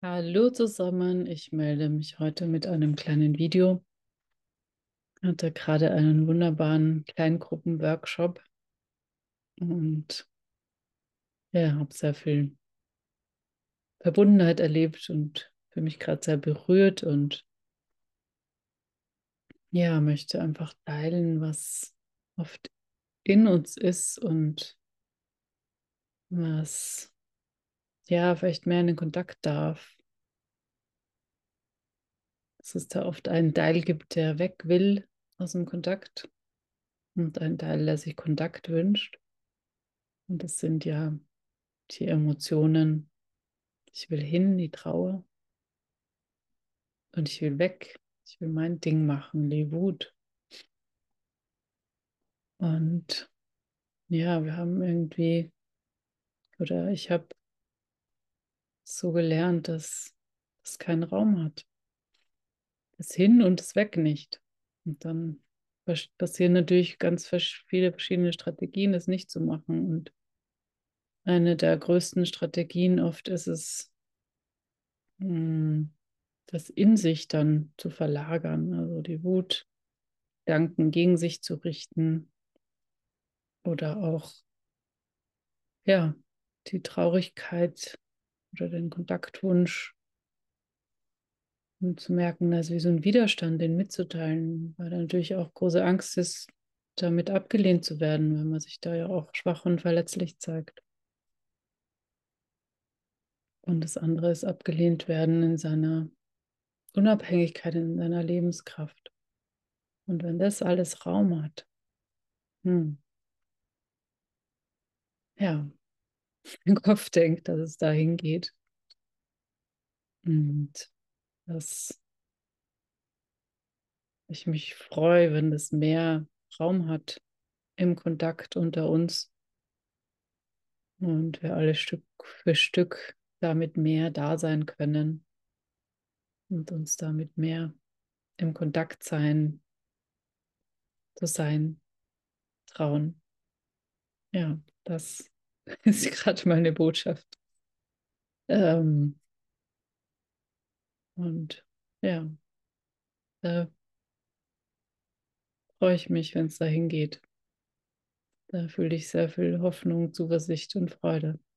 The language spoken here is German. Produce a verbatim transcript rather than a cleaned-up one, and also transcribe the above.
Hallo zusammen, ich melde mich heute mit einem kleinen Video. Ich hatte gerade einen wunderbaren Kleingruppenworkshop und ja, habe sehr viel Verbundenheit erlebt und für mich gerade sehr berührt und ja, möchte einfach teilen, was oft in uns ist und was ja vielleicht mehr in den Kontakt darf. Dass es da oft einen Teil gibt, der weg will aus dem Kontakt und einen Teil, der sich Kontakt wünscht. Und das sind ja die Emotionen. Ich will hin, die Trauer. Und ich will weg. Ich will mein Ding machen, die Wut. Und ja, wir haben irgendwie, oder ich habe so gelernt, dass es keinen Raum hat. Das Hin und das Weg nicht. Und dann passieren natürlich ganz viele verschiedene Strategien, das nicht zu machen. Und eine der größten Strategien oft ist es, mh, das in sich dann zu verlagern, also die Wut, Gedanken gegen sich zu richten oder auch, ja, die Traurigkeit oder den Kontaktwunsch und zu merken, dass wie so ein Widerstand, den mitzuteilen, weil da natürlich auch große Angst ist, damit abgelehnt zu werden, wenn man sich da ja auch schwach und verletzlich zeigt. Und das andere ist abgelehnt werden in seiner Unabhängigkeit, in seiner Lebenskraft. Und wenn das alles Raum hat, hm, ja, mein Kopf denkt, dass es dahin geht. Und dass ich mich freue, wenn das mehr Raum hat im Kontakt unter uns und wir alle Stück für Stück damit mehr da sein können und uns damit mehr im Kontakt sein, zu sein, trauen. Ja, das ist gerade meine Botschaft. Ähm, und ja, da freue ich mich, wenn es dahin geht. Da fühle ich sehr viel Hoffnung, Zuversicht und Freude.